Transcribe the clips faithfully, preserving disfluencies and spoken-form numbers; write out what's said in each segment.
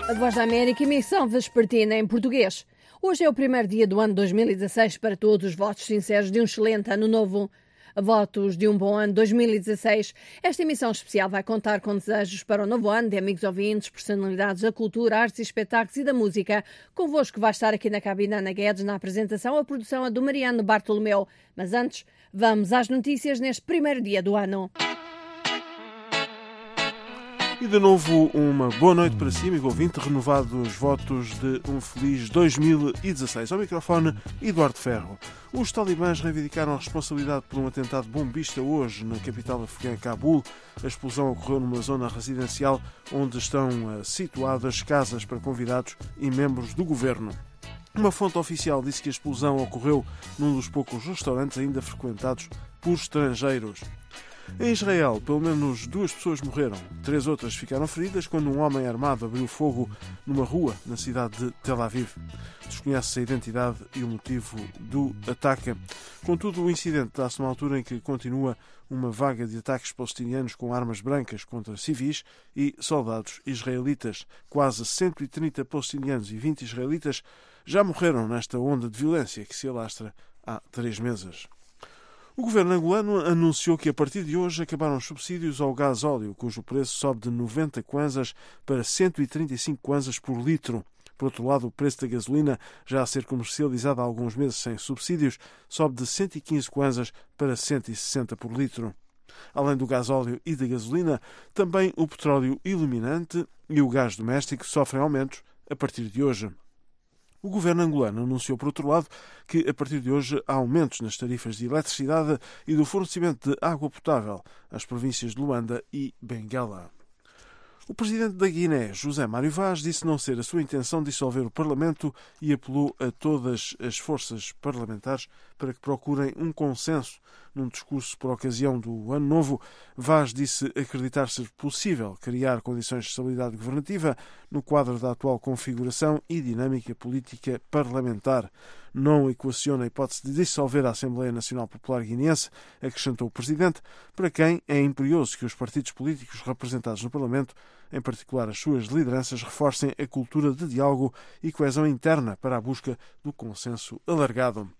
A Voz da América, emissão vespertina em português. Hoje é o primeiro dia do ano dois mil e dezasseis para todos os votos sinceros de um excelente ano novo. Votos de um bom ano dois mil e dezasseis. Esta emissão especial vai contar com desejos para o novo ano de amigos ouvintes, personalidades da cultura, artes e espetáculos e da música. Convosco vai estar aqui na cabina Ana Guedes, na apresentação, a produção é do Mariano Bartolomeu. Mas antes, vamos às notícias neste primeiro dia do ano. E de novo, uma boa noite para si, amigo ouvinte, renovados os votos de um feliz dois mil e dezasseis. Ao microfone, Eduardo Ferro. Os talibãs reivindicaram a responsabilidade por um atentado bombista hoje na capital afegã, Cabul. A explosão ocorreu numa zona residencial onde estão uh, situadas casas para convidados e membros do governo. Uma fonte oficial disse que a explosão ocorreu num dos poucos restaurantes ainda frequentados por estrangeiros. Em Israel, pelo menos duas pessoas morreram. Três outras ficaram feridas quando um homem armado abriu fogo numa rua na cidade de Tel Aviv. Desconhece-se a identidade e o motivo do ataque. Contudo, o incidente dá-se numa altura em que continua uma vaga de ataques palestinianos com armas brancas contra civis e soldados israelitas. Quase cento e trinta palestinianos e vinte israelitas já morreram nesta onda de violência que se alastra há três meses. O governo angolano anunciou que a partir de hoje acabaram os subsídios ao gás óleo, cujo preço sobe de noventa kwanzas para cento e trinta e cinco kwanzas por litro. Por outro lado, o preço da gasolina, já a ser comercializada há alguns meses sem subsídios, sobe de cento e quinze kwanzas para cento e sessenta por litro. Além do gás óleo e da gasolina, também o petróleo iluminante e o gás doméstico sofrem aumentos a partir de hoje. O governo angolano anunciou, por outro lado, que a partir de hoje há aumentos nas tarifas de eletricidade e do fornecimento de água potável às províncias de Luanda e Benguela. O presidente da Guiné, José Mário Vaz, disse não ser a sua intenção dissolver o Parlamento e apelou a todas as forças parlamentares para que procurem um consenso. Num discurso por ocasião do Ano Novo, Vaz disse acreditar ser possível criar condições de estabilidade governativa no quadro da atual configuração e dinâmica política parlamentar. Não equaciona a hipótese de dissolver a Assembleia Nacional Popular Guineense, acrescentou o presidente, para quem é imperioso que os partidos políticos representados no Parlamento, em particular as suas lideranças, reforcem a cultura de diálogo e coesão interna para a busca do consenso alargado.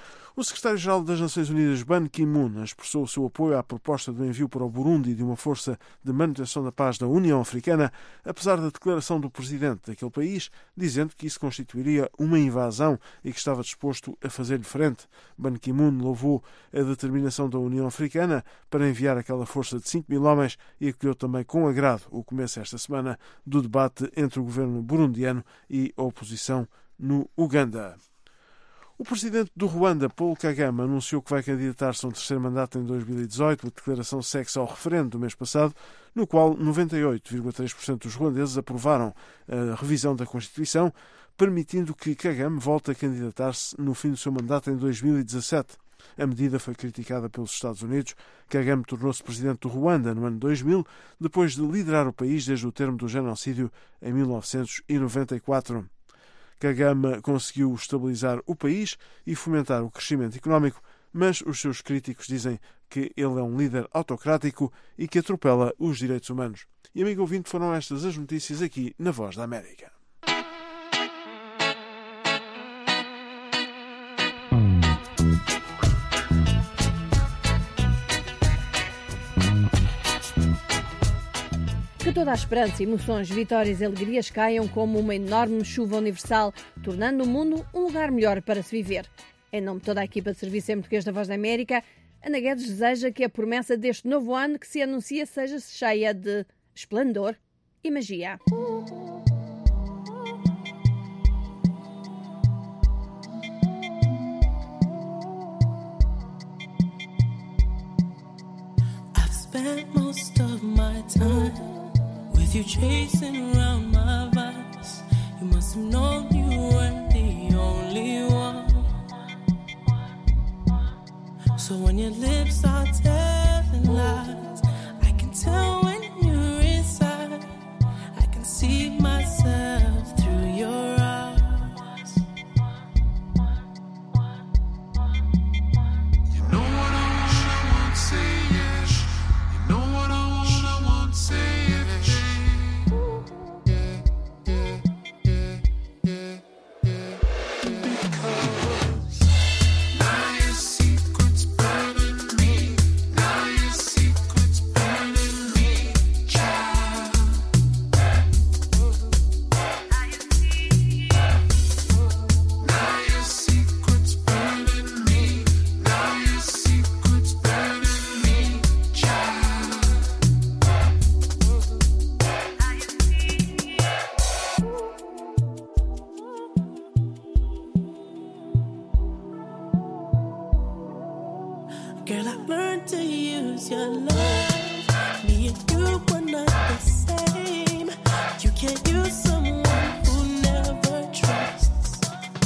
O secretário-geral das Nações Unidas, Ban Ki-moon, expressou o seu apoio à proposta do envio para o Burundi de uma força de manutenção da paz da União Africana, apesar da declaração do presidente daquele país, dizendo que isso constituiria uma invasão e que estava disposto a fazer-lhe frente. Ban Ki-moon louvou a determinação da União Africana para enviar aquela força de cinco mil homens e acolheu também com agrado o começo esta semana do debate entre o governo burundiano e a oposição no Uganda. O presidente do Ruanda, Paul Kagame, anunciou que vai candidatar-se a um terceiro mandato em dois mil e dezoito. A declaração segue-se ao referendo do mês passado, no qual noventa e oito vírgula três por cento dos ruandeses aprovaram a revisão da Constituição, permitindo que Kagame volte a candidatar-se no fim do seu mandato em dois mil e dezassete. A medida foi criticada pelos Estados Unidos. Kagame tornou-se presidente do Ruanda no ano dois mil, depois de liderar o país desde o termo do genocídio em mil novecentos e noventa e quatro. Kagame conseguiu estabilizar o país e fomentar o crescimento económico, mas os seus críticos dizem que ele é um líder autocrático e que atropela os direitos humanos. E, amigo ouvinte, foram estas as notícias aqui na Voz da América. Que toda a esperança, emoções, vitórias e alegrias caiam como uma enorme chuva universal, tornando o mundo um lugar melhor para se viver. Em nome de toda a equipa de serviço em português da Voz da América, Ana Guedes deseja que a promessa deste novo ano que se anuncia seja cheia de esplendor e magia. I've spent most of my time with you chasing around my vibes. You must have known you weren't the only one. So when your lips are telling lies, I can tell when you're inside. I can see myself through your eyes. You know what I want, I won't say yes. You know what I want, I won't say it. Yeah, yeah. you someone who never trusts.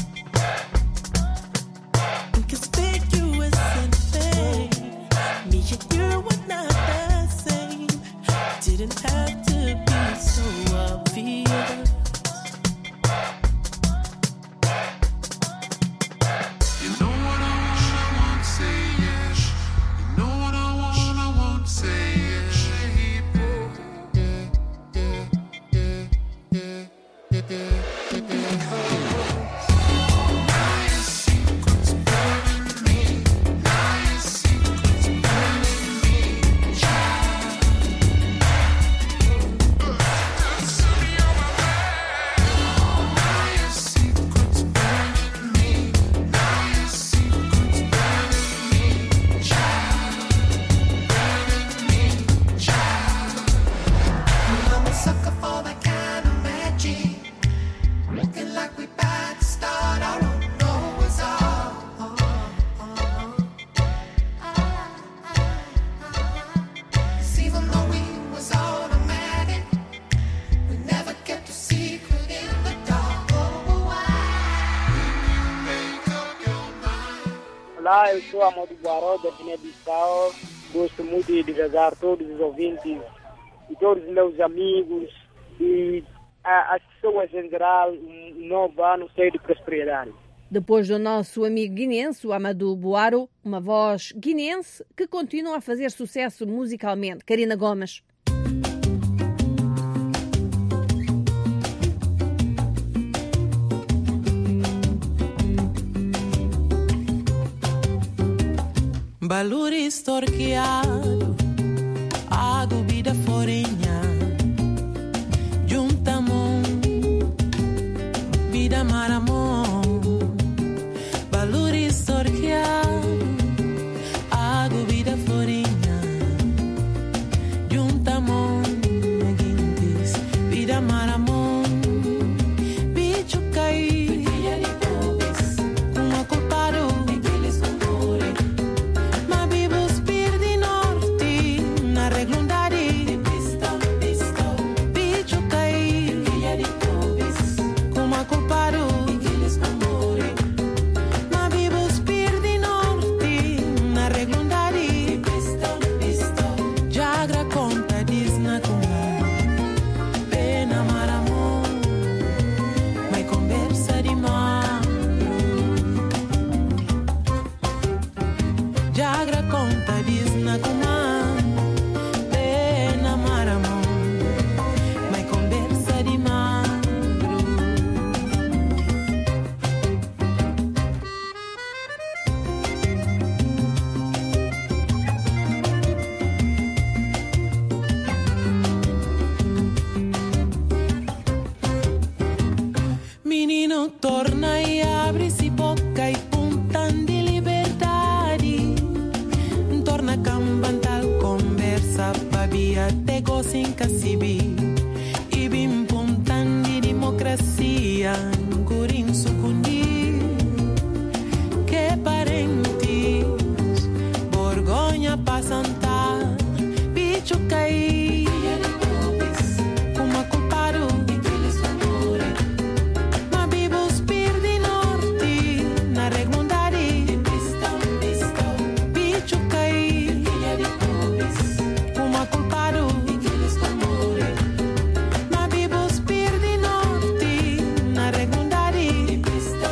Inconspicuous and vain. Me and you were not the same. Didn't have to be so obvious. You know what I want, I won't say yes. You know what I want, I won't say yes. Now your secret's burning me. Now your secret's burning me. Child. Send me on my way. Now your secret's burning me. Now your secret's burning me. Child. Burning me. Child. I'm a sucker for that kind of magic. Looking like we bad to start. I don't know what's all. Cause even though we was automatic, we never kept a secret in the dark. Oh, why? When you make up your mind. Olá, eu sou Amado Guaró, da Guiné-Bissau. Gosto muito de desejar todos os ouvintes e todos os meus amigos e a- as pessoas em geral um novo ano cheio de prosperidade. Depois do nosso amigo guinense, o Amadou Buaro, uma voz guinense que continua a fazer sucesso musicalmente. Karina Gomes. Baluri storchiato, a dubida forinha, juntamon, vida maramon. Baluri storchiato, a dubida forinha, juntamon, guintis, vida maramon. Bicho caí, uma culpado. Ma vivo spir di norti, na reglundari. Bicho caí, come colparo. Ma vivo spir di norti, na reglundari. Jagra conta disna kuma, pena maramon, mai conversa di magro. Jagra conta disna kuma, pena maramon, mai conversa di magro. Menino torna e abre-se boca e puntan de liberdade. Torna cambantal conversa babia te gozin casibi. E bim puntan de democracia gurin sucundi. Que parentes borgonha passantar. Bicho caí como culpado. Ma vivo spir di norti, na reglundari. Bicho caí como culpado. Ma vivo spir di norti, na reglundari.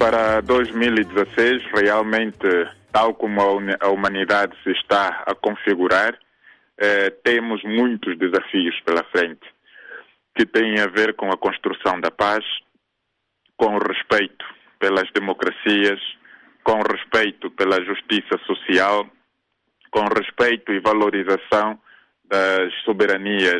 para dois mil e dezasseis, realmente, tal como a, uni- a humanidade se está a configurar, eh, temos muitos desafios pela frente, que têm a ver com a construção da paz, com o respeito pelas democracias, com o respeito pela justiça social, com respeito e valorização das soberanias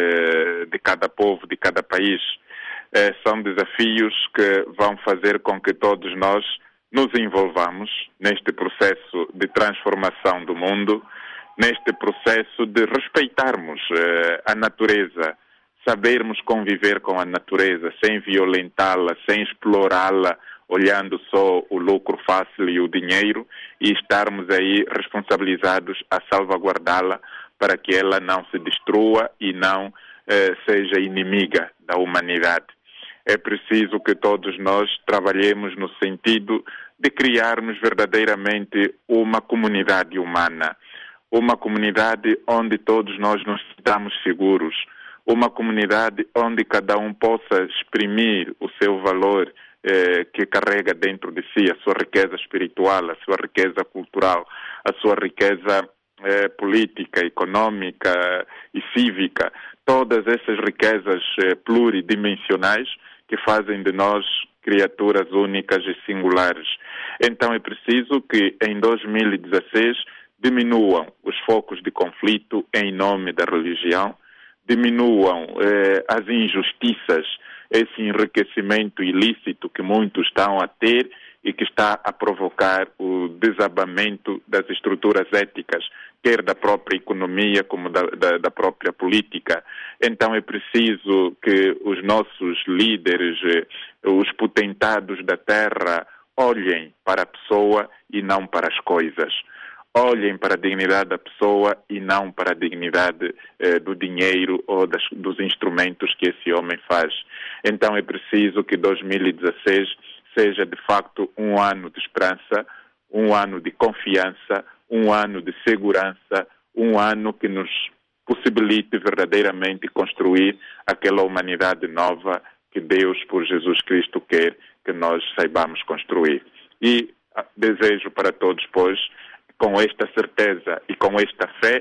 eh, de cada povo, de cada país. Eh, são desafios que vão fazer com que todos nós nos envolvamos neste processo de transformação do mundo, neste processo de respeitarmos eh, a natureza, sabermos conviver com a natureza sem violentá-la, sem explorá-la, olhando só o lucro fácil e o dinheiro, e estarmos aí responsabilizados a salvaguardá-la para que ela não se destrua e não eh, seja inimiga da humanidade. É preciso que todos nós trabalhemos no sentido de criarmos verdadeiramente uma comunidade humana, uma comunidade onde todos nós nos sintamos seguros, uma comunidade onde cada um possa exprimir o seu valor eh, que carrega dentro de si, a sua riqueza espiritual, a sua riqueza cultural, a sua riqueza eh, política, econômica e cívica, todas essas riquezas eh, pluridimensionais que fazem de nós criaturas únicas e singulares. Então é preciso que em dois mil e dezasseis diminuam os focos de conflito em nome da religião, diminuam eh, as injustiças, esse enriquecimento ilícito que muitos estão a ter e que está a provocar o desabamento das estruturas éticas, quer da própria economia como da, da, da própria política. Então é preciso que os nossos líderes, eh, os potentados da terra, olhem para a pessoa e não para as coisas. Olhem para a dignidade da pessoa e não para a dignidade eh, do dinheiro ou das, dos instrumentos que esse homem faz. Então é preciso que dois mil e dezasseis seja de facto um ano de esperança, um ano de confiança, um ano de segurança, um ano que nos possibilite verdadeiramente construir aquela humanidade nova que Deus, por Jesus Cristo, quer que nós saibamos construir. E desejo para todos, pois, com esta certeza e com esta fé,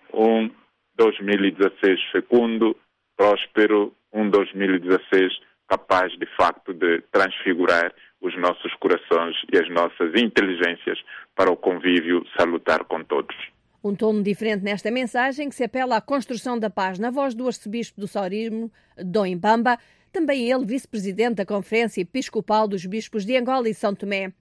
um dois mil e dezasseis fecundo, próspero, um dois mil e dezasseis capaz, de facto, de transfigurar os nossos corações e as nossas inteligências para o convívio salutar com todos. Um tom diferente nesta mensagem que se apela à construção da paz na voz do arcebispo do Sorimo, Dom Imbamba, também ele vice-presidente da Conferência Episcopal dos Bispos de Angola e São Tomé.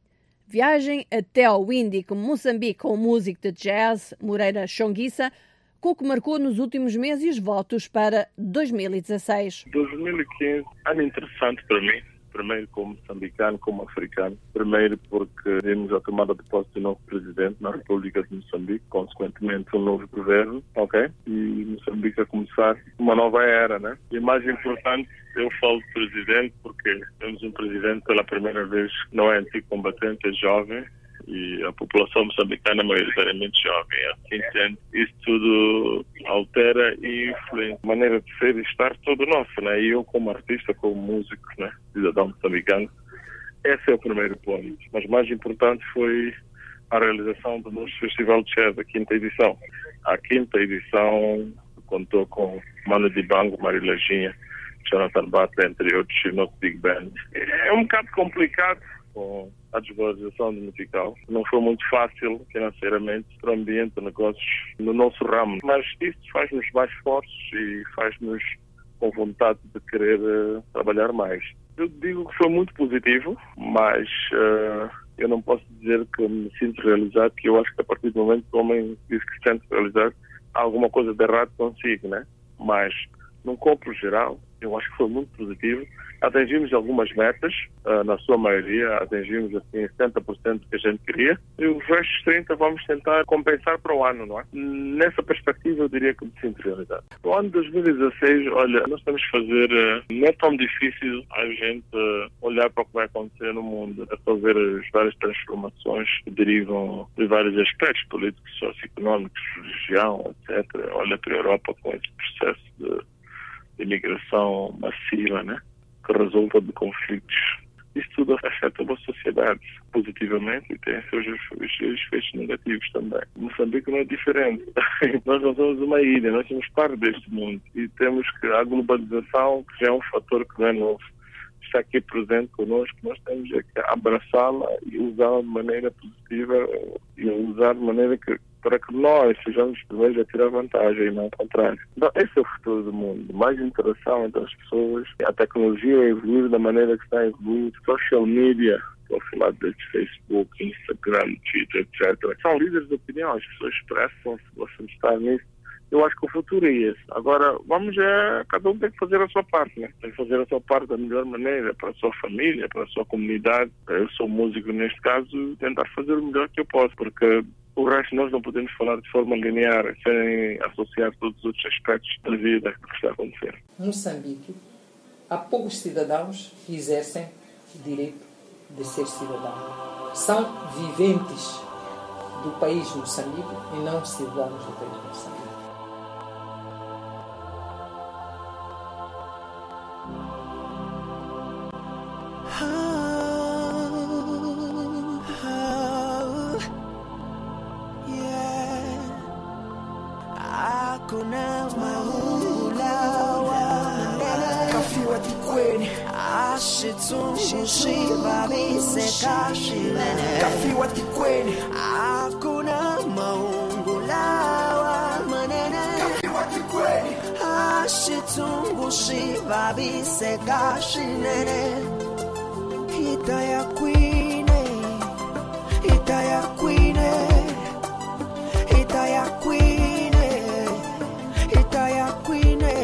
Viagem até ao Índico, Moçambique, com o músico de jazz Moreira Chonguissa, com o que marcou nos últimos meses os votos para dois mil e dezasseis. dois mil e quinze, ano interessante para mim. Primeiro como moçambicano, como africano. Primeiro porque temos a tomada de posse do novo presidente na República de Moçambique, consequentemente um novo governo, ok? E Moçambique a começar uma nova era, né? E mais importante, eu falo de presidente porque temos um presidente pela primeira vez que não é antigo combatente, é jovem. E a população moçambicana é maioritariamente jovem. Assim sendo, isso tudo altera e influencia a maneira de ser e estar todo nosso, né? E eu como artista, como músico, né? Cidadão moçambicano, esse é o primeiro ponto. Mas mais importante foi a realização do nosso Festival de Jazz, a quinta edição. A quinta edição contou com Mano Dibango, Marília Ginha, Jonathan Butler, entre outros, e o nosso Big Band. É um bocado complicado com a desvalorização do musical. Não foi muito fácil financeiramente para o ambiente de negócios no nosso ramo, mas isso faz-nos mais fortes e faz-nos com vontade de querer uh, trabalhar mais. Eu digo que foi muito positivo, mas uh, eu não posso dizer que me sinto realizado, que eu acho que a partir do momento que o homem diz que se sente realizado, há alguma coisa de errado consigo, né? Mas, num corpo geral, eu acho que foi muito positivo. Atingimos algumas metas, uh, na sua maioria, atingimos assim setenta por cento que a gente queria, e os restos trinta por cento vamos tentar compensar para o ano, não é? Nessa perspectiva, eu diria que me sinto realizado. No ano de dois mil e dezasseis, olha, nós temos que fazer, uh, não é tão difícil a gente uh, olhar para o que vai acontecer no mundo, é só ver as várias transformações que derivam de vários aspectos políticos, socioeconómicos, religião, etcétera. Olha para a Europa com esse processo de imigração massiva, né? Que resulta de conflitos. Isso tudo afeta a sociedade positivamente e tem seus efeitos negativos também. Moçambique não é diferente. Nós não somos uma ilha, nós somos parte deste mundo e temos que a globalização, que já é um fator que não é novo, está aqui presente connosco, nós temos é que abraçá-la e usá-la de maneira positiva e usar de maneira que para que nós sejamos os primeiros a tirar vantagem e não ao contrário. Então, esse é o futuro do mundo. Mais interação entre as pessoas, a tecnologia a evoluir da maneira que está a evoluir, social media, ao final desde Facebook, Instagram, Twitter, etcétera. São líderes de opinião, as pessoas expressam-se, gostam de estar nisso. Eu acho que o futuro é esse. Agora, vamos é, cada um tem que fazer a sua parte, né? Tem que fazer a sua parte da melhor maneira, para a sua família, para a sua comunidade. Eu sou músico neste caso, tentar fazer o melhor que eu posso, porque o resto nós não podemos falar de forma linear, sem associar todos os outros aspectos da vida que está a acontecer. Moçambique, há poucos cidadãos que exercem o direito de ser cidadão. São viventes do país Moçambique e não cidadãos do país Moçambique. Kafiwa tikweni hakuna maungulawa manene Kafiwa tikweni ashitungu shivabise kashinene Itaya kwine Itaya kwine Itaya kwine Itaya kwine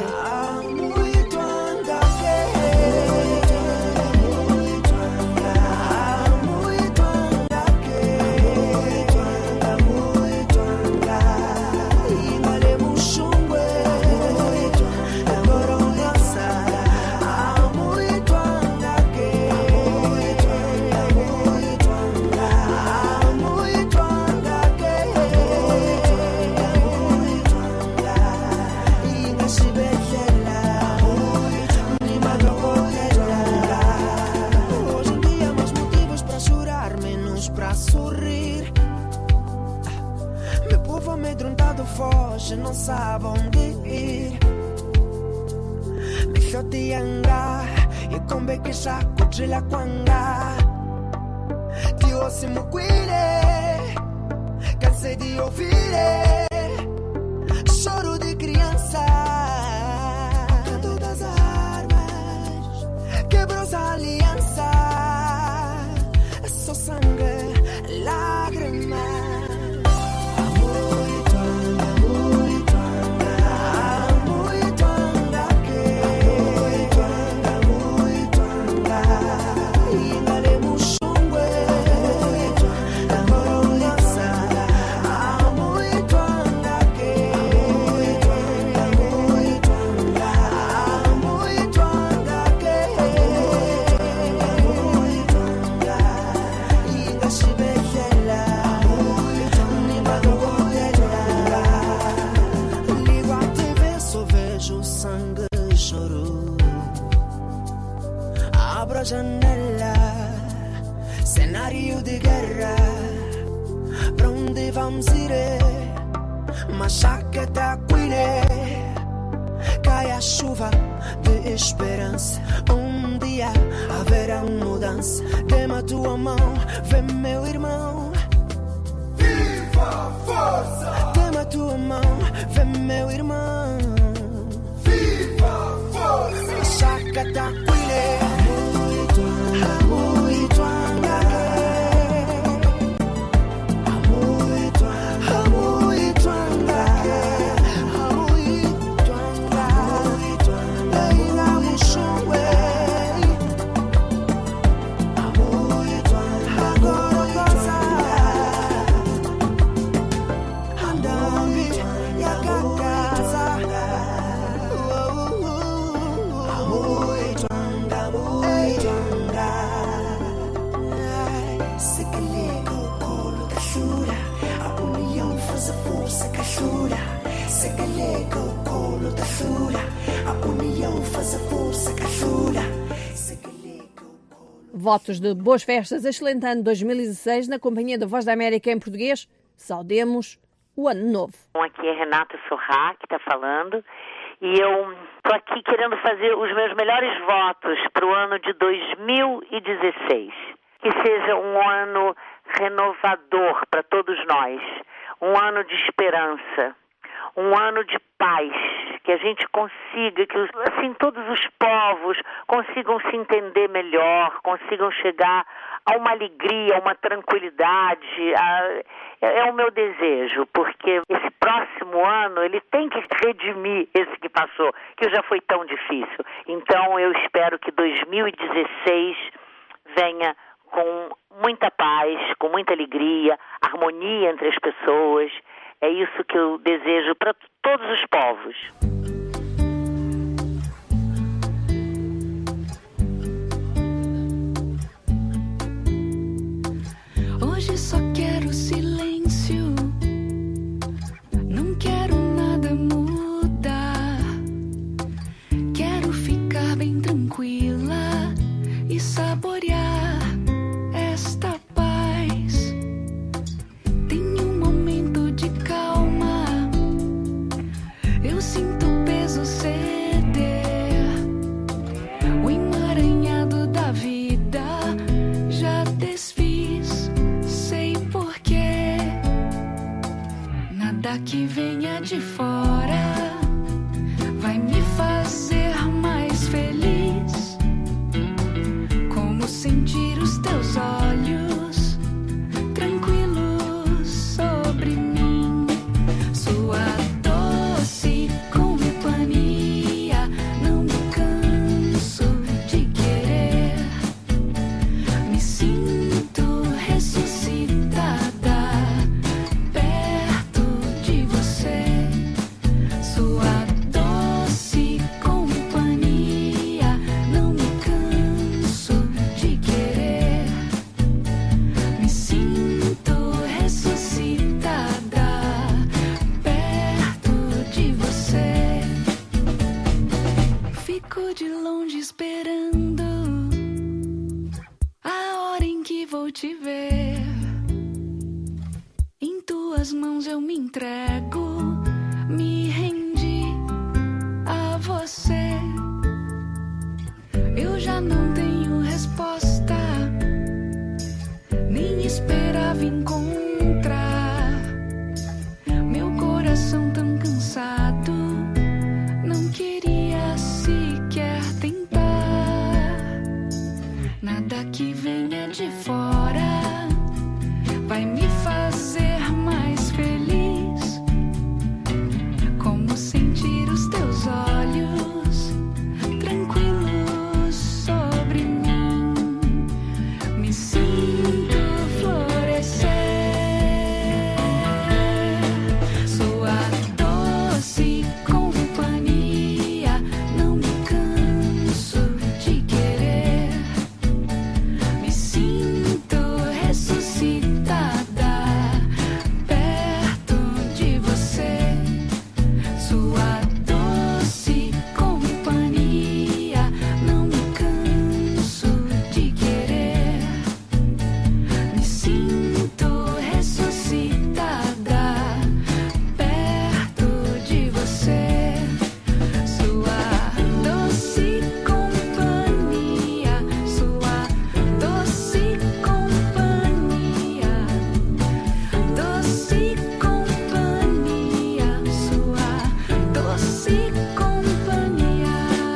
foge, não sabe onde ir. Me xotianga e combe que saco de la quanga. Dio se me cuide, cansei de ouvir choro de criança. Canto das armas, quebrou a aliança. É só sangue, lágrimas. Janela, cenário de guerra, pra onde vamos ir? Mas já que tá cuide, cai a chuva de esperança. Um dia haverá mudança. Dê-me a tua mão, vem meu irmão. Viva força! Dê-me a tua mão, vem meu irmão. Viva força! Mas já que tá cuide. A união faz a força que ajuda. Votos de boas festas, excelente ano dois mil e dezasseis, na companhia da Voz da América em português. Saudemos o ano novo. Aqui é Renata Sorrá, que está falando, e eu estou aqui querendo fazer os meus melhores votos para o ano de dois mil e dezesseis. Que seja um ano renovador para todos nós, um ano de esperança, um ano de paz, que a gente consiga, que assim todos os povos consigam se entender melhor, consigam chegar a uma alegria, a uma tranquilidade. A, é, é o meu desejo, porque esse próximo ano ele tem que redimir esse que passou, que já foi tão difícil. Então eu espero que dois mil e dezesseis venha com muita paz, com muita alegria, harmonia entre as pessoas. É isso que eu desejo para todos os povos. Hoje só quero silêncio, não quero nada mudar. Quero ficar bem tranquila e saborear esta paz. Tenho um momento de calma, eu sinto o peso ceder. O emaranhado da vida já desfiz, sei porquê. Nada que venha de fora vai me fazer mais feliz. Como sentir os teus olhos tranquilos sobre mim. Sua doce companhia, não me canso de querer. Me sinto ressuscitada perto de você. Sua doce companhia, não me canso de querer. Me sinto ressuscitada perto de você. Fico de longe esperando a hora em que vou te ver. Em tuas mãos eu me entrego, me rendi a você. Eu já não tenho resposta, nem esperava encontrar. Meu coração tão cansado, não queria sequer tentar. Nada que venha de fora vai me fazer mais feliz. Como sentir os teus olhos tranquilos sobre mim. Me sinto florescer. Sua doce companhia, não me canso de querer. Me sinto ressuscitada perto de você. Sua doce companhia, não me canso de querer. Me sinto ressuscitada perto de você. Sua doce companhia, sua doce companhia, doce companhia, sua doce companhia.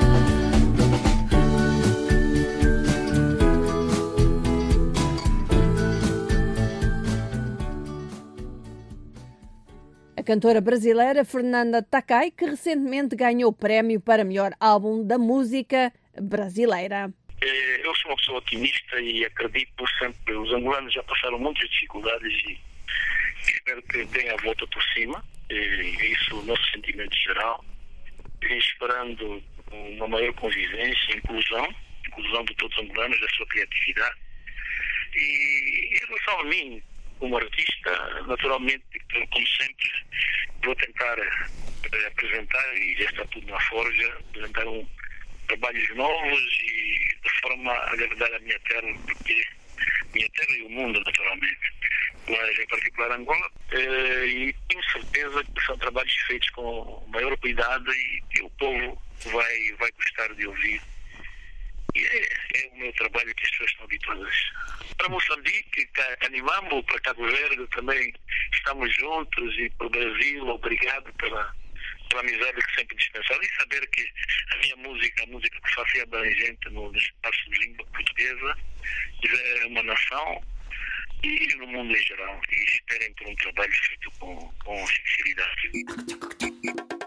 A cantora brasileira Fernanda Takai, que recentemente ganhou o prémio para melhor álbum da música brasileira. Eh, Eu sou uma pessoa otimista e acredito sempre. Os angolanos já passaram muitas dificuldades e espero que tenha a volta por cima. E isso é o nosso sentimento geral. E esperando uma maior convivência, inclusão, inclusão de todos os angolanos, da sua criatividade. E em relação a mim, como artista, naturalmente, como sempre, vou tentar eh, apresentar, e já está tudo na forja, apresentar um, trabalhos novos e de forma a agradar a minha terra, porque minha terra e o mundo, naturalmente, mas em particular Angola, eh, e tenho certeza que são trabalhos feitos com maior cuidado e que o povo vai, vai gostar de ouvir. E é, é o meu trabalho que as pessoas estão habituadas. Para Moçambique, Canimambo, para Cabo Verde também estamos juntos, e para o Brasil, obrigado pela, pela amizade que sempre dispensaram, e saber que a minha música, a música que faço é abrangente no espaço de língua portuguesa, é uma nação e no mundo em geral, e esperem por um trabalho feito com, com sinceridade.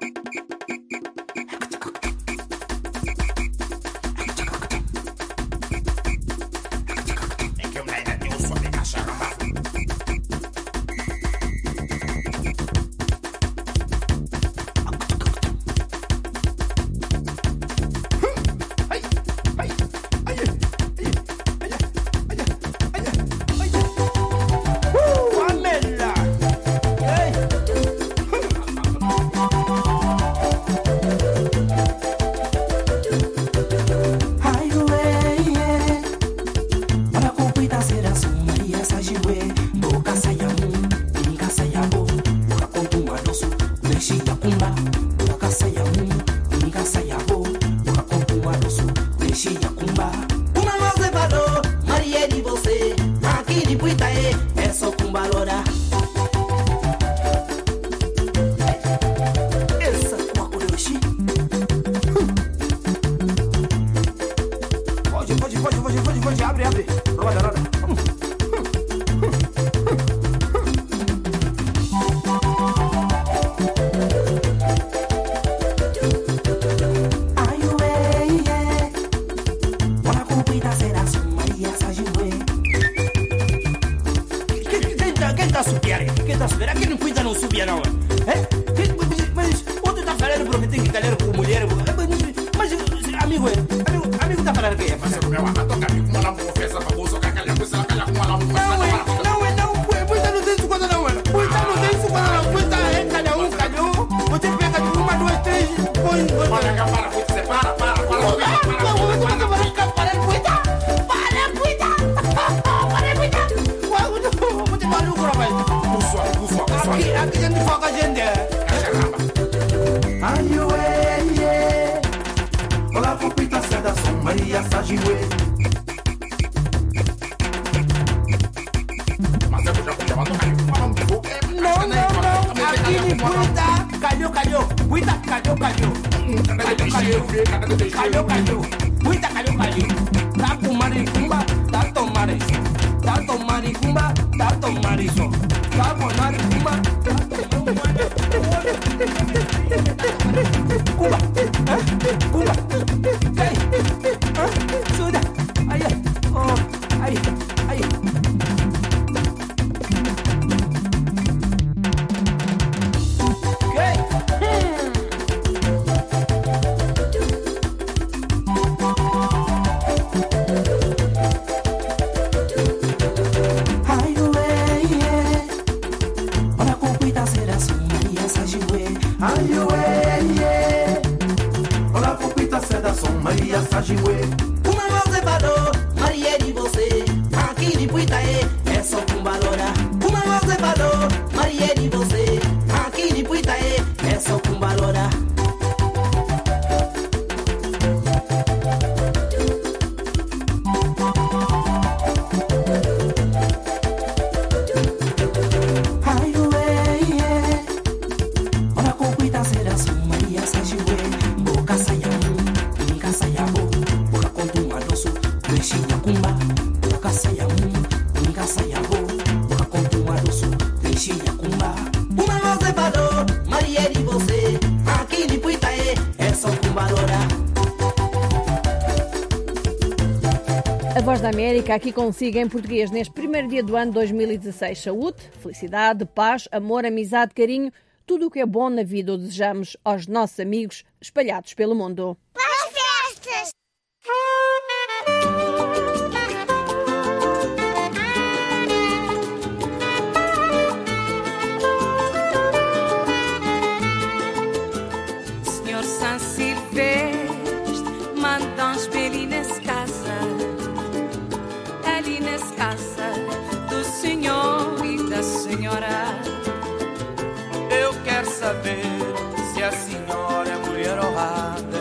A Voz da América aqui consigo em português neste primeiro dia do ano dois mil e dezasseis. Saúde, felicidade, paz, amor, amizade, carinho, tudo o que é bom na vida o desejamos aos nossos amigos espalhados pelo mundo. Boas festas! Senhor São Silvestre, lindas casas do senhor e da senhora. Eu quero saber se a senhora é mulher honrada.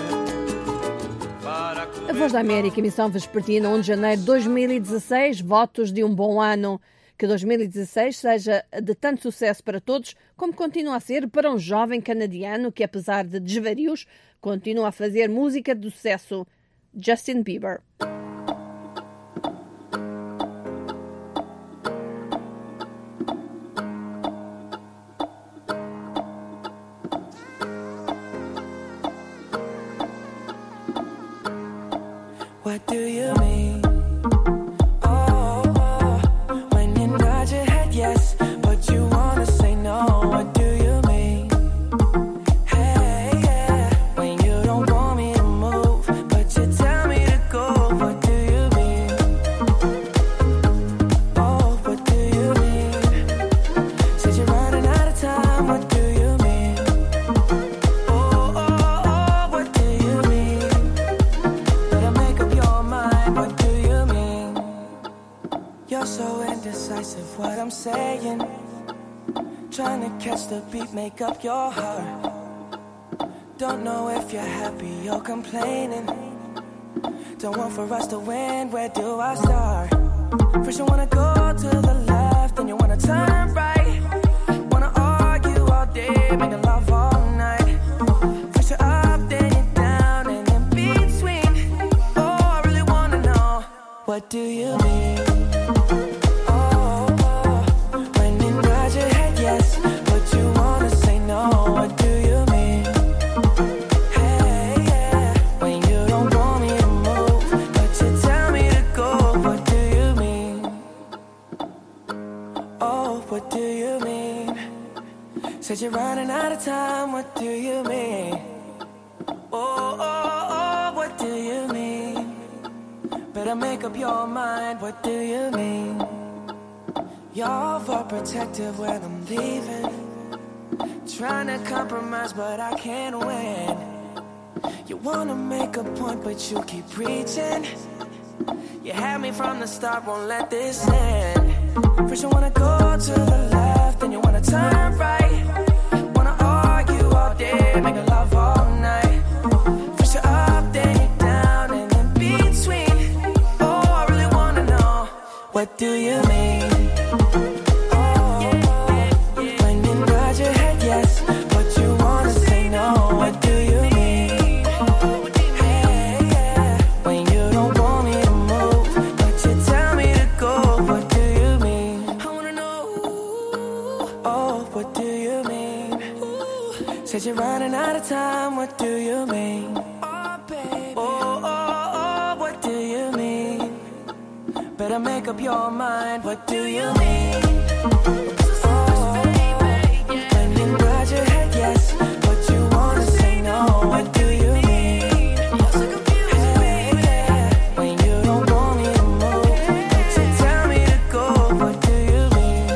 A Voz da América, emissão vespertina, primeiro de janeiro de dois mil e dezasseis, votos de um bom ano. Que dois mil e dezasseis seja de tanto sucesso para todos, como continua a ser para um jovem canadiano que, apesar de desvarios, continua a fazer música de sucesso. Justin Bieber. What do you mean? Oh, oh, when you nod your head yes, but you wanna say no. What do you mean? Hey, yeah, when you don't want me to move, but you tell me to go. What do you mean? Oh, what do you mean? Said you're running out of time. What do you mean? Oh, oh, oh, what do you mean? Better make up your mind. What do you mean? You're so indecisive, what I'm saying. Trying to catch the beat, make up your heart. Don't know if you're happy or complaining. Don't want for us to win, where do I start? First you wanna go to the left, then you wanna turn right. Wanna argue all day, making love all night. First you're up, then you're down, and in between. Oh, I really wanna know, what do you mean? Oh, oh, when you nod your head yes, but you wanna say no. What do you mean? Hey, yeah, when you don't want me to move, but you tell me to go. What do you mean? Oh, what do you mean? Said you're running out of time. What do you mean? Oh, oh, oh, what do you mean? Better make up your mind. What do you mean? You're overprotective when I'm leaving. Trying to compromise, but I can't win. You wanna make a point, but you keep preaching. You had me from the start, won't let this end. First you wanna go to the left, then you wanna turn right. Wanna argue all day, make love all night. First you're up, then you're down, and in between. Oh, I really wanna know, what do you mean? Oh, when you nod your head yes, but you wanna say no. What do you mean? Hey, yeah, when you don't want me to move, but you tell me to go. What do you mean? I wanna know. Oh, what do you mean? Said you're running out of time. What do you mean? Oh, baby. Oh, oh, oh, what do you mean? Better make up your mind. What do you mean? Oh, when you nod your head yes, but you wanna say no. What do you mean? Hey, yeah, when you don't want me to move, but you tell me to go. What do you mean?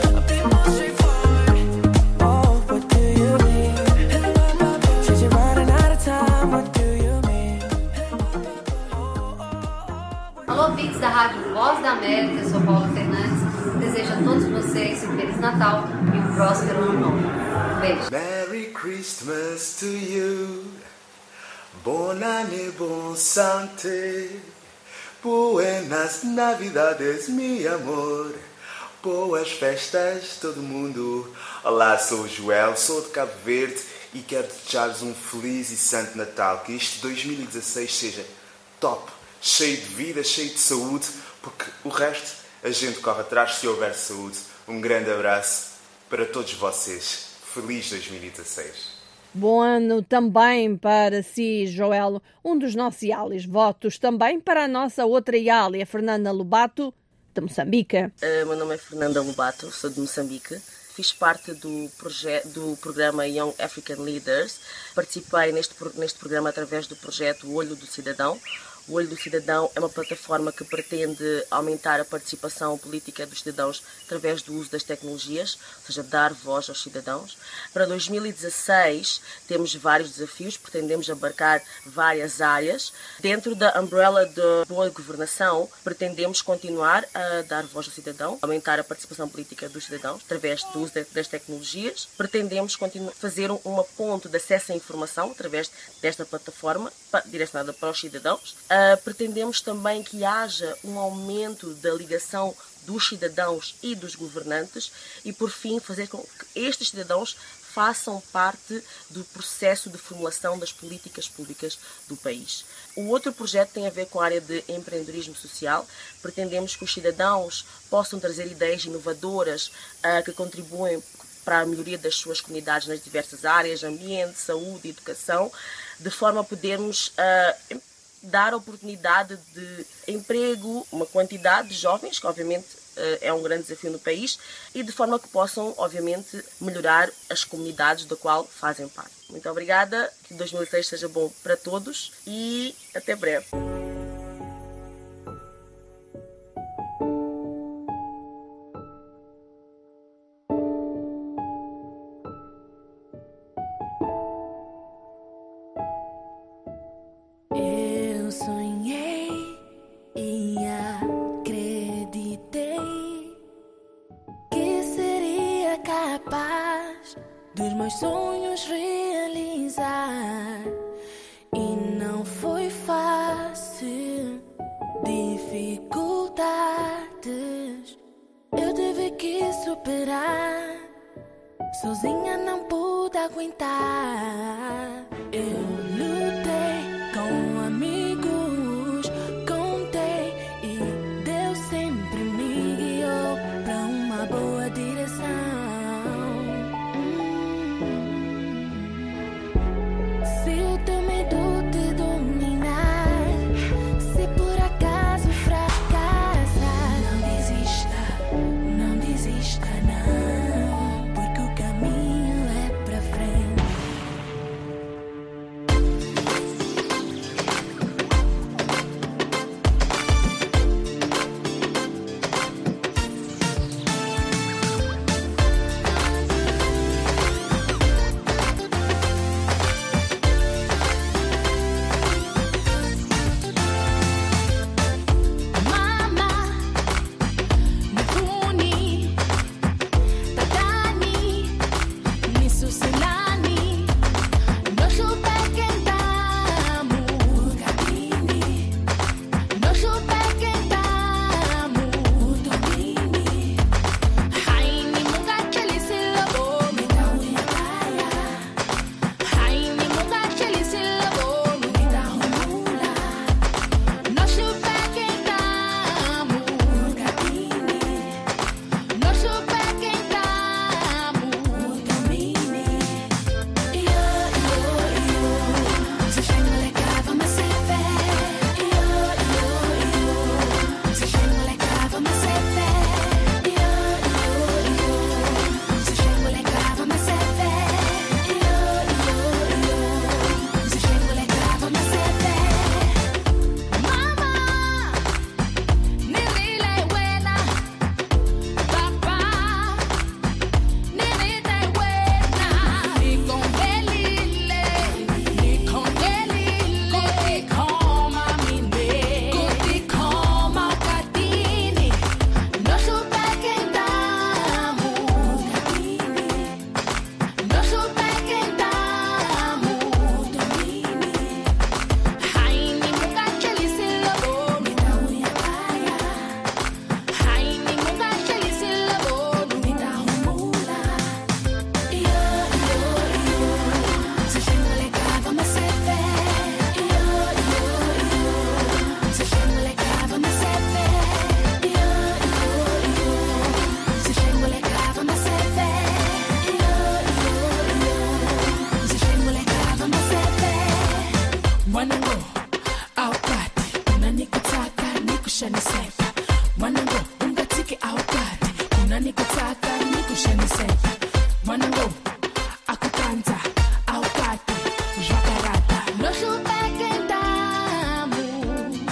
Oh, what do you mean? Said you're running out of time. What do you mean? Alô, ouvintes da Rádio Voz da América, eu sou Paula Fernandes. Desejo a todos vocês um Feliz Natal e um próspero Ano Novo. Um beijo. Merry Christmas to you. Bon année, bon santé. Buenas Navidades, mi amor. Boas festas, todo mundo. Olá, sou o Joel, sou de Cabo Verde e quero desejar-vos um feliz e santo Natal. Que este dois mil e dezasseis seja top, cheio de vida, cheio de saúde, porque o resto a gente corre atrás se houver saúde. Um grande abraço para todos vocês. Feliz dois mil e dezasseis. Bom ano também para si, Joel, um dos nossos Ialis. Votos também para a nossa outra Iali, a Fernanda Lobato, de Moçambique. Uh, meu nome é Fernanda Lobato, sou de Moçambique. Fiz parte do, proje- do programa Young African Leaders. Participei neste, neste programa através do projeto O Olho do Cidadão. O Olho do Cidadão é uma plataforma que pretende aumentar a participação política dos cidadãos através do uso das tecnologias, ou seja, dar voz aos cidadãos. Para dois mil e dezasseis temos vários desafios, pretendemos abarcar várias áreas. Dentro da umbrella de boa governação, pretendemos continuar a dar voz ao cidadão, aumentar a participação política dos cidadãos através do uso das tecnologias. Pretendemos continuar, fazer uma ponte de acesso à informação através desta plataforma direcionada para os cidadãos. Uh, pretendemos também que haja um aumento da ligação dos cidadãos e dos governantes e, por fim, fazer com que estes cidadãos façam parte do processo de formulação das políticas públicas do país. O outro projeto tem a ver com a área de empreendedorismo social. Pretendemos que os cidadãos possam trazer ideias inovadoras uh, que contribuem para a melhoria das suas comunidades nas diversas áreas, ambiente, saúde, educação, de forma a podermos uh, dar oportunidade de emprego, uma quantidade de jovens, que obviamente uh, é um grande desafio no país, e de forma que possam, obviamente, melhorar as comunidades da qual fazem parte. Muito obrigada, que dois mil e dezasseis seja bom para todos e até breve. Eu sonhei e acreditei que seria capaz dos meus sonhos realizar. E não foi fácil, dificuldades eu tive que superar. Sozinha não pude aguentar. Eu lutei com amigos, contei e Deus sempre me guiou para uma boa direção. Hum. Se o teu medo te dominar, se por acaso fracassar, não desista, não desista não, porque o caminho é pra frente. No supe que estamos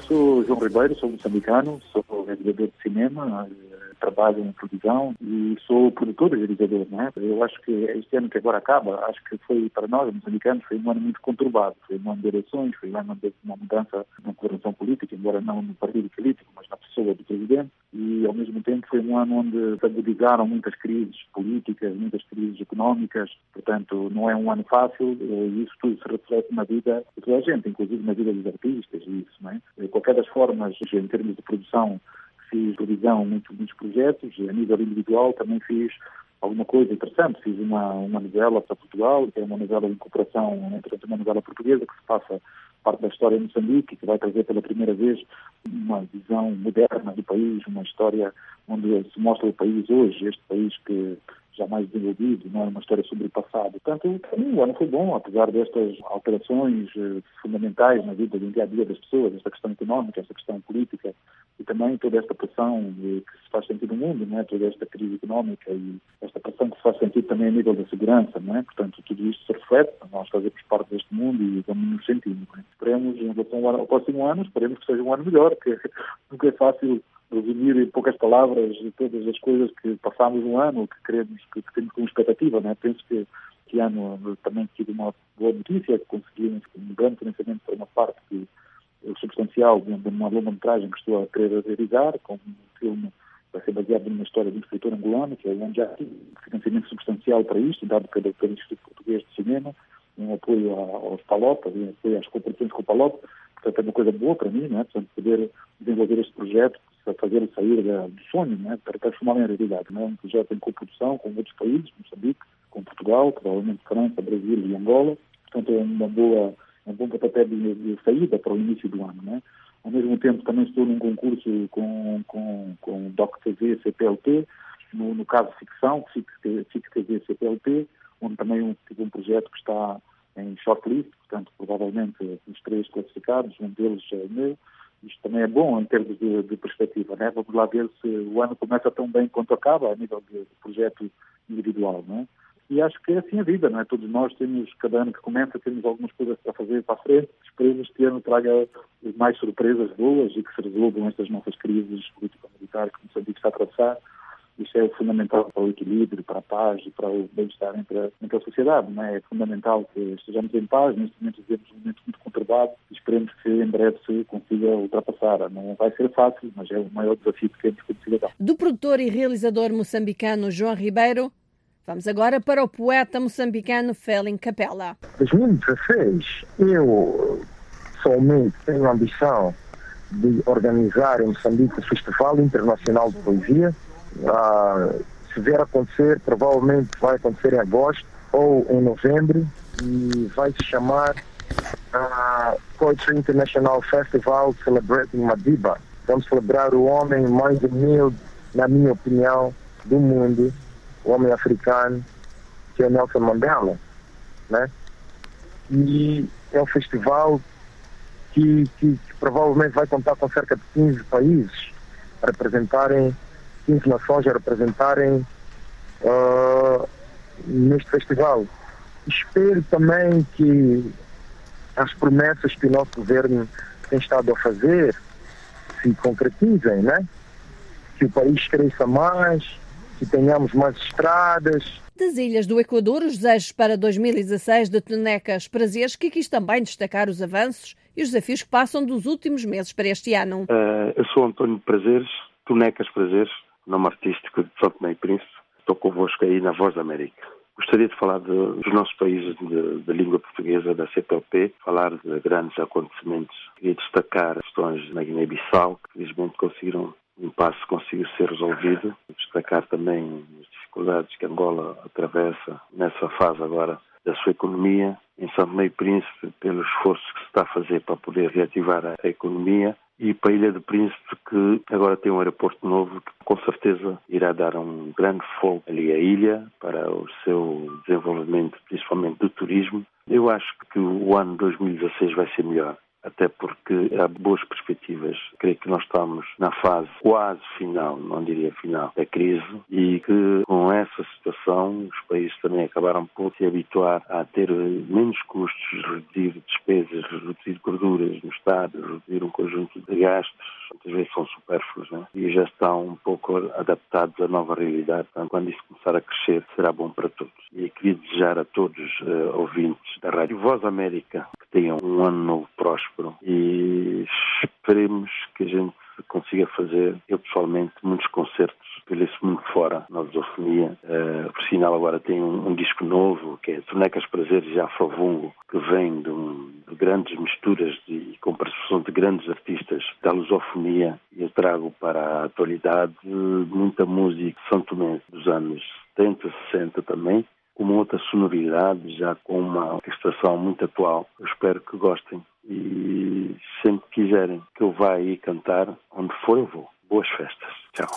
sou João Ribeiro, sou moçambicano, sou realizador de cinema, trabalho em televisão e sou produtor e realizador, não é? Eu acho que este ano que agora acaba, acho que foi para nós, moçambicanos, foi um ano muito conturbado. Foi um ano de eleições, foi um ano de uma mudança na governação política, embora não no partido político, mas na pessoa do presidente. E, ao mesmo tempo, foi um ano onde se agudizaram muitas crises políticas, muitas crises económicas. Portanto, não é um ano fácil e isso tudo se reflete na vida de toda a gente, inclusive na vida dos artistas e isso, não é? De qualquer das formas, em termos de produção, fiz televisão, muitos, muitos projetos, e a nível individual também fiz alguma coisa interessante. Fiz uma, uma novela para Portugal, que é uma novela de cooperação entre uma novela portuguesa que se passa parte da história de Moçambique, que vai trazer pela primeira vez uma visão moderna do país, uma história onde se mostra o país hoje, este país que já mais desenvolvido, não é uma história sobre o passado. Portanto, para mim o ano foi bom, apesar destas alterações eh, fundamentais na vida do dia a dia das pessoas, esta questão económica, esta questão política e também toda esta pressão eh, que se faz sentir no mundo, não é? Toda esta crise económica e esta pressão que se faz sentir também a nível da segurança, não é? Portanto, tudo isto se reflete, nós fazemos parte deste mundo e vamos nos sentindo. Não é? Esperemos, em relação ao, ao próximo ano, esperemos que seja um ano melhor, que nunca é fácil resumir em poucas palavras todas as coisas que passámos um ano, que queremos, que, que temos como expectativa, né? Penso que este ano também tive uma boa notícia, que conseguimos um grande financiamento para uma parte que, substancial de uma longa-metragem que estou a querer realizar, com um filme que vai ser baseado numa história de um escritor angolano, que é o Anjaki, um financiamento substancial para isto, dado pelo, pelo Instituto Português de Cinema, um apoio aos Palop, um apoio às cooperações com o Palop. Portanto, é uma coisa boa para mim, né? Portanto, poder desenvolver este projeto, fazer sair da, do sonho, né? Para transformá-lo em realidade. Né? Um projeto em coprodução com outros países, Moçambique, com Portugal, provavelmente França, Brasil e Angola. Portanto, é uma boa, um bom pontapé de, de saída para o início do ano. Né? Ao mesmo tempo, também estou num concurso com, com, com o D O C T V C P L T, no, no caso ficção, F I C T V C P L T, onde também um, tive um projeto que está em shortlist, portanto, provavelmente os três classificados, um deles é o meu. Isto também é bom em termos de, de perspectiva, né? Vamos lá ver se o ano começa tão bem quanto acaba, a nível de, de projeto individual, né? E acho que é assim a vida, não é? Todos nós temos, cada ano que começa, temos algumas coisas para fazer para a frente. Esperemos que este ano traga mais surpresas boas e que se resolvam estas nossas crises político-militares que Moçambique está a atravessar. Isso é fundamental para o equilíbrio, para a paz e para o bem-estar entre a, entre a sociedade. Não é? É fundamental que estejamos em paz. Neste momento vivemos um momento muito conturbado e esperemos que em breve se consiga ultrapassar. Não vai ser fácil, mas é o maior desafio que temos como cidadão. Do produtor e realizador moçambicano João Ribeiro, vamos agora para o poeta moçambicano Félin Capella. dois mil e dezesseis, eu somente tenho a ambição de organizar em Moçambique o Festival Internacional de Poesia. Uh, se vier acontecer, provavelmente vai acontecer em agosto ou em novembro e vai se chamar uh, Poetry International Festival Celebrating Madiba. Vamos celebrar o homem mais humilde, na minha opinião, do mundo, o homem africano, que é Nelson Mandela, né? E é um festival que, que, que provavelmente vai contar com cerca de quinze países a representarem quinze nações a representarem uh, neste festival. Espero também que as promessas que o nosso governo tem estado a fazer se concretizem, né? Que o país cresça mais, que tenhamos mais estradas. Das ilhas do Equador, os desejos para dois mil e dezasseis de Tonecas Prazeres, que quis também destacar os avanços e os desafios que passam dos últimos meses para este ano. Uh, eu sou António Prazeres, Tonecas Prazeres, nome artístico de São Tomé e Príncipe. Estou convosco aí na Voz da América. Gostaria de falar de, dos nossos países de, de língua portuguesa, da C P L P, falar de grandes acontecimentos. Queria destacar questões na Guiné-Bissau, que felizmente conseguiram, o impasse conseguiu ser resolvido. Destacar também as dificuldades que Angola atravessa nessa fase agora da sua economia. Em São Tomé e Príncipe, pelo esforço que se está a fazer para poder reativar a, a economia. E para a Ilha do Príncipe, que agora tem um aeroporto novo, que com certeza irá dar um grande fogo ali à ilha para o seu desenvolvimento, principalmente do turismo. Eu acho que o ano dois mil e dezasseis vai ser melhor. até porque há boas perspectivas. Creio que nós estamos na fase quase final, não diria final, da crise, e que com essa situação os países também acabaram por se habituar a ter menos custos, reduzir despesas, reduzir gorduras no Estado, reduzir um conjunto de gastos, muitas vezes são supérfluos, né? E já estão um pouco adaptados à nova realidade. Portanto, quando isso começar a crescer, será bom para todos. E queria desejar a todos uh, ouvintes da Rádio Voz América que tenham um ano novo próspero e esperemos que a gente consiga fazer, eu pessoalmente, muitos concertos pelo esse mundo fora, na lusofonia. Uh, por sinal, agora tem um, um disco novo, que é Tonecas Prazeres e Afrovungo, que vem de, um, de grandes misturas e com participação de grandes artistas da lusofonia. E eu trago para a atualidade muita música santomense dos anos setenta, sessenta também, com uma outra sonoridade, já com uma orquestração muito atual. Eu espero que gostem e sempre que quiserem que eu vá aí cantar, onde for eu vou. Boas festas. Tchau.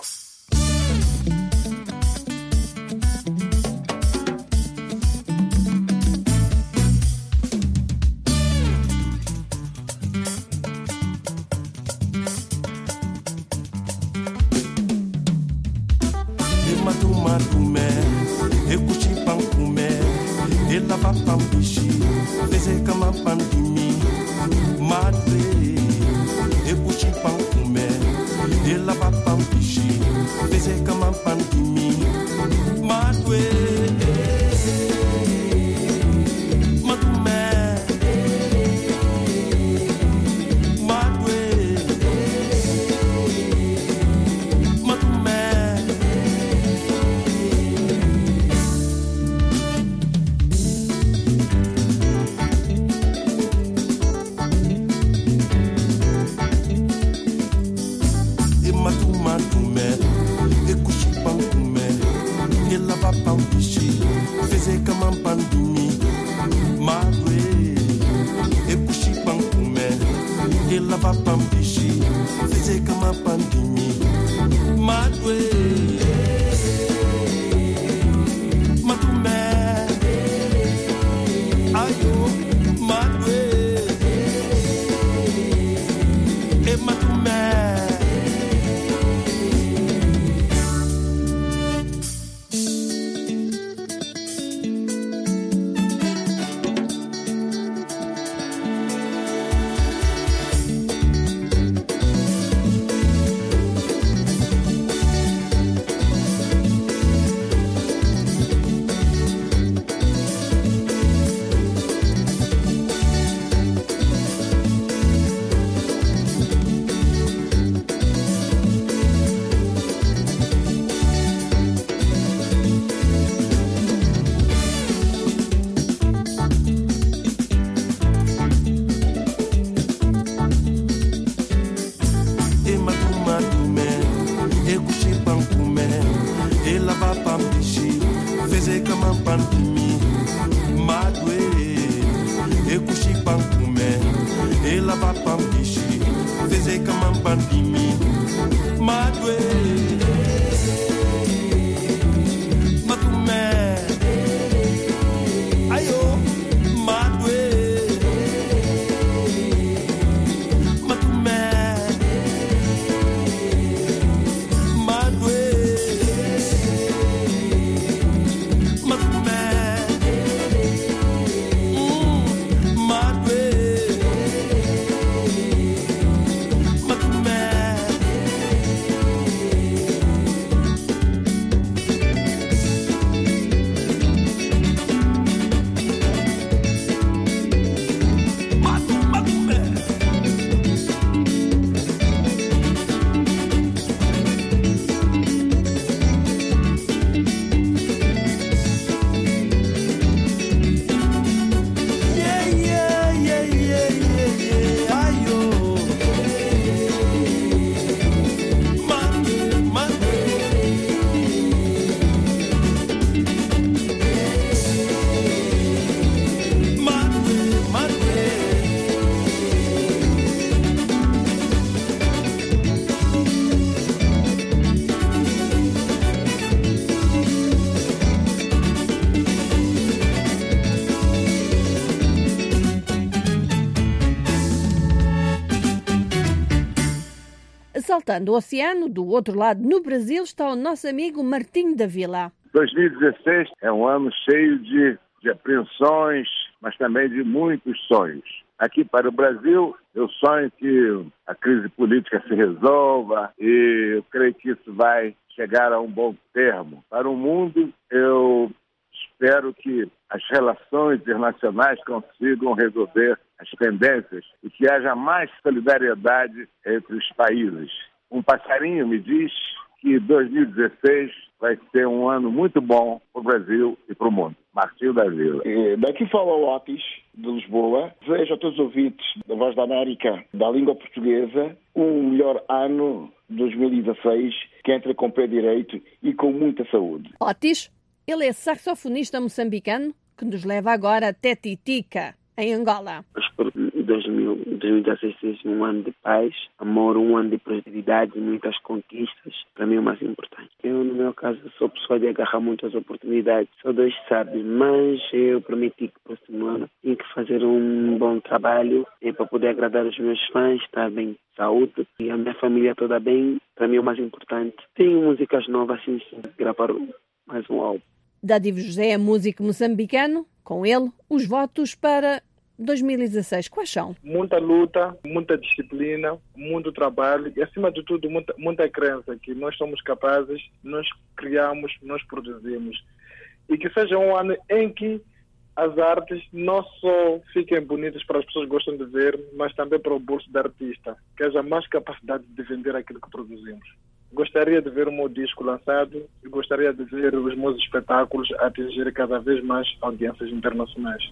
Saltando o oceano, do outro lado, no Brasil, está o nosso amigo Martinho da Vila. dois mil e dezesseis é um ano cheio de, de apreensões, mas também de muitos sonhos. Aqui para o Brasil, eu sonho que a crise política se resolva e eu creio que isso vai chegar a um bom termo. Para o mundo, eu espero que as relações internacionais consigam resolver as pendências e que haja mais solidariedade entre os países. Um passarinho me diz que dois mil e dezesseis vai ser um ano muito bom para o Brasil e para o mundo. Martinho da Vila. Daqui fala o Otis, de Lisboa. Desejo a todos os ouvintes da Voz da América, da língua portuguesa, um melhor ano dois mil e dezesseis, que entre com pé direito e com muita saúde. Otis, ele é saxofonista moçambicano que nos leva agora até Titica, em Angola. Espero que dois mil e dezesseis seja um ano de paz, amor, um ano de prosperidade e muitas conquistas. Para mim é o mais importante. Eu, no meu caso, sou pessoa de agarrar muitas oportunidades. Só Deus sabe, mas eu prometi que para próximo ano tenho que fazer um bom trabalho é para poder agradar os meus fãs, estar bem de saúde e a minha família toda bem. Para mim é o mais importante. Tenho músicas novas, sim, sim, gravar mais um álbum. Dádivo José é músico moçambicano. Com ele, os votos para dois mil e dezesseis, quais são? Muita luta, muita disciplina, muito trabalho e, acima de tudo, muita, muita crença que nós somos capazes, nós criamos, nós produzimos. E que seja um ano em que as artes não só fiquem bonitas para as pessoas que gostam de ver, mas também para o bolso do artista, que haja mais capacidade de vender aquilo que produzimos. Gostaria de ver o meu disco lançado e gostaria de ver os meus espetáculos atingir cada vez mais audiências internacionais.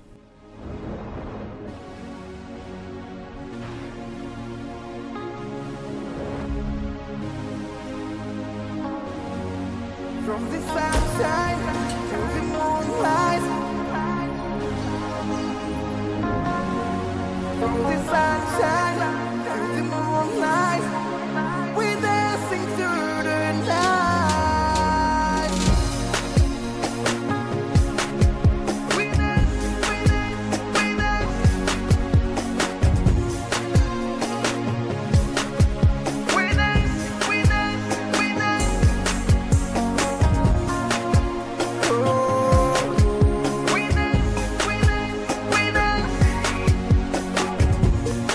From the sunshine to the moonlight, from the sunshine to the moonlight, we're dancing through the night. We dance, we dance, we dance. We dance, we dance, we dance. We dance, we dance, we dance.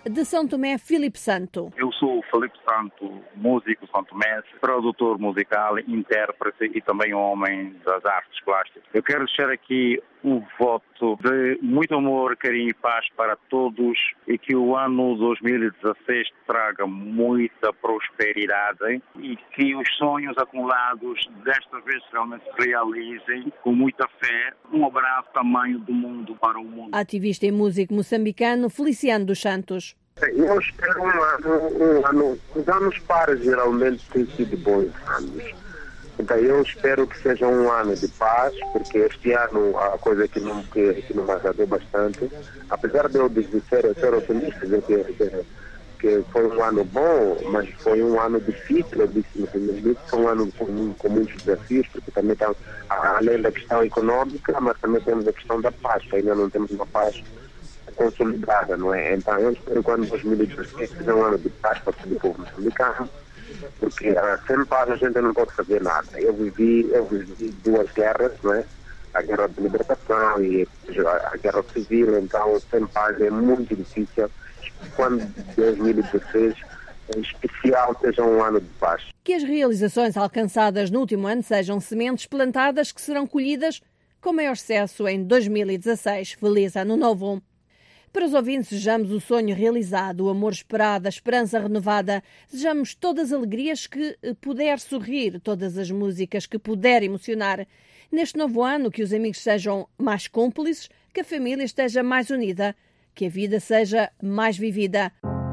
De São Tomé, Filipe Santo. Eu sou o Filipe Santo, músico santomense, produtor musical, intérprete e também homem das artes plásticas. Eu quero deixar aqui um voto de muito amor, carinho e paz para todos e que o ano dois mil e dezasseis traga muita prosperidade e que os sonhos acumulados desta vez realmente se realizem com muita fé. Um abraço tamanho do mundo para o mundo. Ativista e músico moçambicano Feliciano dos Santos. Eu espero um ano, um ano. Os anos pares geralmente têm sido bons anos. Então eu espero que seja um ano de paz, porque este ano a coisa que não, que, que não me agradou bastante, apesar de eu ser, ser otimista, dizer que, que, que foi um ano bom, mas foi um ano difícil, eu disse no primeiro vídeo, foi um ano com, com muitos desafios, porque também está, além da questão econômica, mas também temos a questão da paz, que ainda não temos uma paz consolidada, não é? Então eu espero que o ano dois mil e dezasseis seja um ano de paz para todo o povo moçambicano, porque uh, sem paz a gente não pode fazer nada. Eu vivi, eu vivi duas guerras, não é? A guerra de libertação e a guerra civil, então sem paz é muito difícil. Quando dois mil e dezasseis em especial seja um ano de paz. Que as realizações alcançadas no último ano sejam sementes plantadas que serão colhidas com maior sucesso em dois mil e dezasseis. Feliz Ano Novo! Para os ouvintes, desejamos o sonho realizado, o amor esperado, a esperança renovada. Desejamos todas as alegrias que puder sorrir, todas as músicas que puder emocionar. Neste novo ano, que os amigos sejam mais cúmplices, que a família esteja mais unida, que a vida seja mais vivida.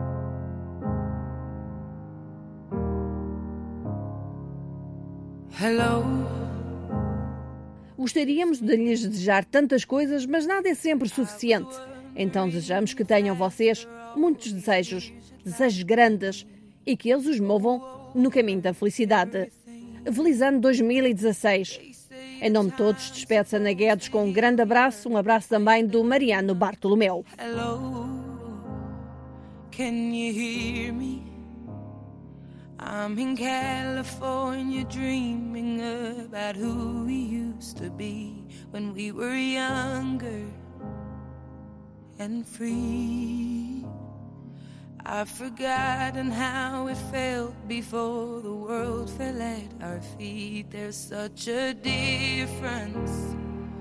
Hello. Gostaríamos de lhes desejar tantas coisas, mas nada é sempre suficiente. Então desejamos que tenham vocês muitos desejos, desejos grandes, e que eles os movam no caminho da felicidade. Feliz ano dois mil e dezasseis. Em nome de todos, despede-se Ana Guedes com um grande abraço, um abraço também do Mariano Bartolomeu. Hello, can you hear me? I'm in California dreaming about who we used to be when we were younger and free. I've forgotten how it felt before the world fell at our feet. There's such a difference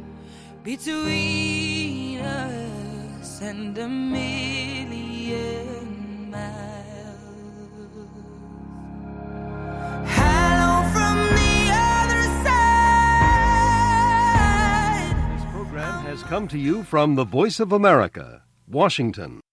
between us and a million miles. Hello from the other side. This program has come to you from the Voice of America, Washington.